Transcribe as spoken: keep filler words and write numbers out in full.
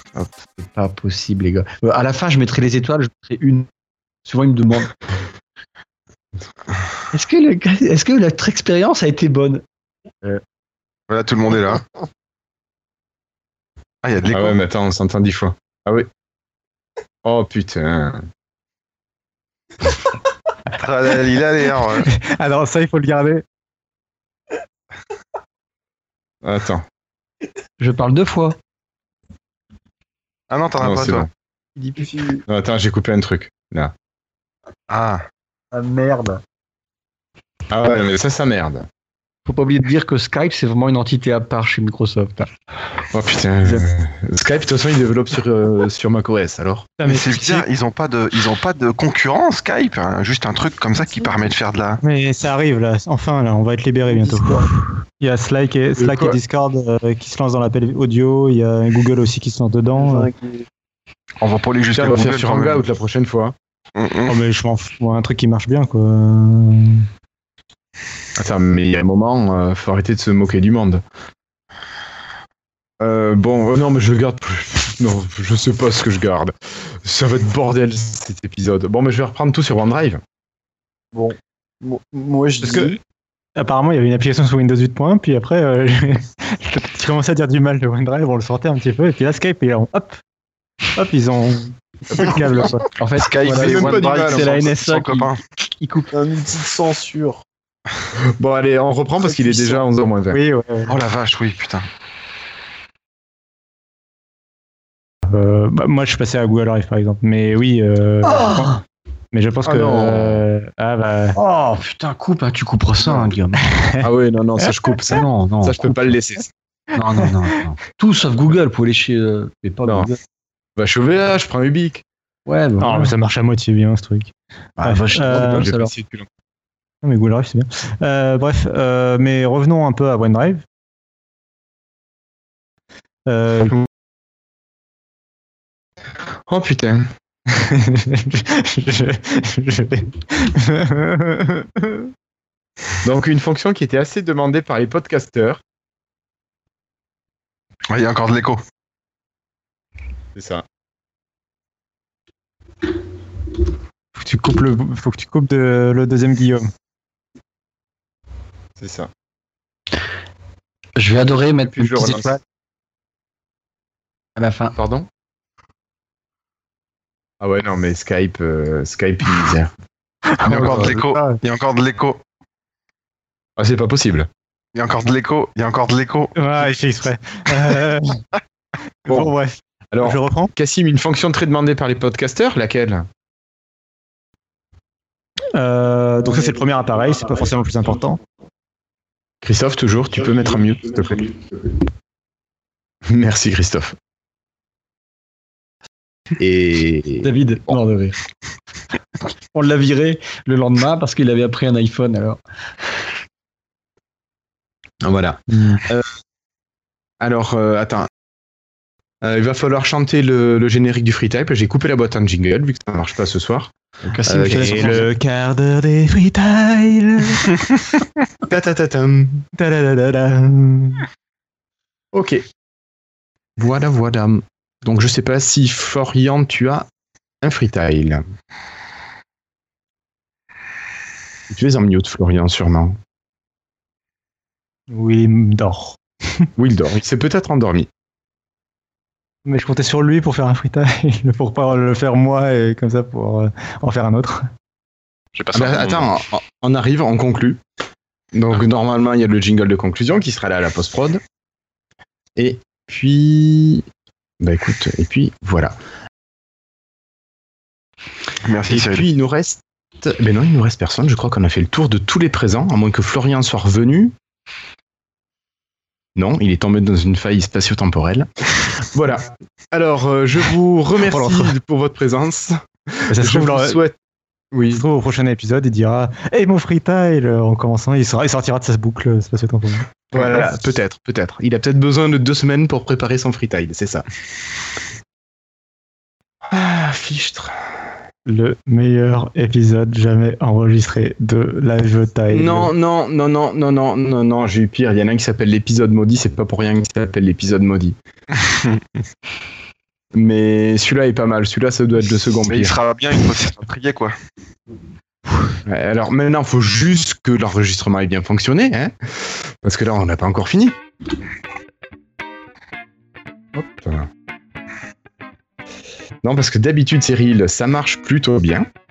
Hop, c'est pas possible, les gars. Euh, à la fin, je mettrai les étoiles, je mettrai une. Souvent, ils me demandent. Est-ce que, le... Est-ce que notre expérience a été bonne? euh... Voilà, tout le monde est là. Ah, il y a de l'écho. Ah ouais, mais attends, on s'entend dix fois. Ah oui. Oh putain. Il a l'air. Ouais. Alors ça, il faut le garder. Attends. Je parle deux fois. Ah non, t'en as Non, pas, c'est toi. bon. Il dit plus. Non, attends, j'ai coupé un truc. Là. Ah. Ah merde. Ah ouais, mais ça, ça merde. Faut pas oublier de dire que Skype, c'est vraiment une entité à part chez Microsoft. Oh putain. euh, Skype, de toute façon, il développe sur, euh, sur macOS, alors. Mais, mais c'est bizarre, ils ont pas de, ils ont pas de concurrent Skype, hein, juste un truc comme ça qui permet de faire de la. Mais ça arrive là, enfin là, on va être libéré bientôt. Il y a Slack et, Slack et Discord euh, qui se lancent dans l'appel audio, il y a Google aussi qui se lance dedans. Euh. On va pas aller jusqu'à on va Google faire sur quand même. Hangout la prochaine fois. Mm -mm. Oh mais je m'en fous, moi, un truc qui marche bien quoi. Attends, mais il y a un moment, euh, faut arrêter de se moquer du monde. Euh, bon, euh, non, mais je le garde plus. Non, je sais pas ce que je garde. Ça va être bordel cet épisode. Bon, mais je vais reprendre tout sur OneDrive. Bon, moi je Parce dis... que apparemment il y avait une application sur Windows huit point un, puis après euh, tu commençais à dire du mal de OneDrive, on le sortait un petit peu, et puis là Skype, et hop, hop, ils ont un peu câble quoi. En fait, Skype voilà, et même pas du OneDrive, mal, c'est la sont- N S A sont qui- copains. il coupe. un outil de censure. Bon, allez, on reprend parce qu'il est déjà onze heures moins vingt. Oui, ouais, ouais. Oh la vache, oui, putain. Euh, bah, moi je suis passé à Google Drive par exemple, mais oui. Euh, mais je pense Ah que. non. euh, ah bah. Oh putain, coupe, hein, tu couperas ça, hein, Guillaume. Ah ouais, non, non, ça je coupe. Ça, Non, non. ça je peux pas le laisser. Non, non, non, non. Tout sauf Google pour aller chez. Euh, mais pas Non. Google. Bah, je suis au V H, je prends Ubique. Ouais, bah, Non, voilà. mais ça marche à moitié bien ce truc. Ah, va chez Euh, Google, J'ai pas alors. essayé depuis longtemps. Non, mais Google Drive c'est bien. Euh, bref, euh, mais revenons un peu à OneDrive. Euh, Oh putain. je- je vais- Donc, une fonction qui était assez demandée par les podcasteurs. Ouais, il y a encore de l'écho. C'est ça. Faut que tu coupes le, faut que tu coupes de, le deuxième Guillaume. C'est ça. Je vais adorer mettre Puis une je le petite relance. étoile à la fin. Pardon? Ah ouais, non, mais Skype, euh, Skype, une misère. Il y a encore de l'écho. Il y a encore de l'écho. Ah, c'est pas possible. Il y a encore de l'écho. Il y a encore de l'écho. Ouais, il fait exprès. Euh, Bon. bon, bref. Alors, Je reprends. Cassim, une fonction très demandée par les podcasteurs, laquelle? Euh, donc ça c'est le premier appareil, c'est pas forcément le plus important. Christophe, toujours, tu peux mettre en mute, s'il te plaît. Merci, Christophe. Et... David, mort de rire. On l'a viré le lendemain parce qu'il avait appris un iPhone alors. Voilà. Euh, alors, euh, attends. Euh, il va falloir chanter le, le générique du FreeType. J'ai coupé la boîte en jingle vu que ça ne marche pas ce soir. Cassim, Euh, je te laisse et en français. Le quart d'heure des freetiles. Ta-ta-ta-tam. Ta-da-da-da-da. Ok. Voilà, voilà. Donc, je sais pas si Florian, tu as un freetile. Tu es en mute, Florian, sûrement. Oui, il me dort. Oui, il dort. Il s'est peut-être endormi. Mais je comptais sur lui pour faire un freetile, pour pas le faire moi et comme ça pour euh, en faire un autre. J'ai pas Ah bah, attends, on, on arrive, on conclut. Donc, normalement, il y a le jingle de conclusion qui sera là à la post-prod. Et puis... Bah écoute, et puis voilà. Merci, Et Cyril. puis il nous reste... Mais non, il nous reste personne. Je crois qu'on a fait le tour de tous les présents, à moins que Florian soit revenu. Non, il est tombé dans une faille spatio-temporelle. Voilà. Alors, euh, je vous remercie pour votre présence. Et ça se Je trouve, vous leur- souhaite... il Oui. se trouve, au prochain épisode, il dira « Hey, mon freetile !» en commençant, il, sera, il sortira de sa boucle spatio-temporelle. Voilà, peut-être, peut-être. Il a peut-être besoin de deux semaines pour préparer son freetile, c'est ça. Ah, fichtre. Le meilleur épisode jamais enregistré de Live Tile. Non, non, non, non, non, non, non, non, j'ai eu pire. Il y en a un qui s'appelle l'épisode maudit, c'est pas pour rien qu'il s'appelle l'épisode maudit. Mais celui-là est pas mal. Celui-là, ça doit être le second Mais il pire. sera bien une fois que c'est intrigué, quoi. Ouais, alors maintenant, il faut juste que l'enregistrement ait bien fonctionné, hein, parce que là, on n'a pas encore fini. Hop. Non, parce que d'habitude, Cyril, ça marche plutôt bien.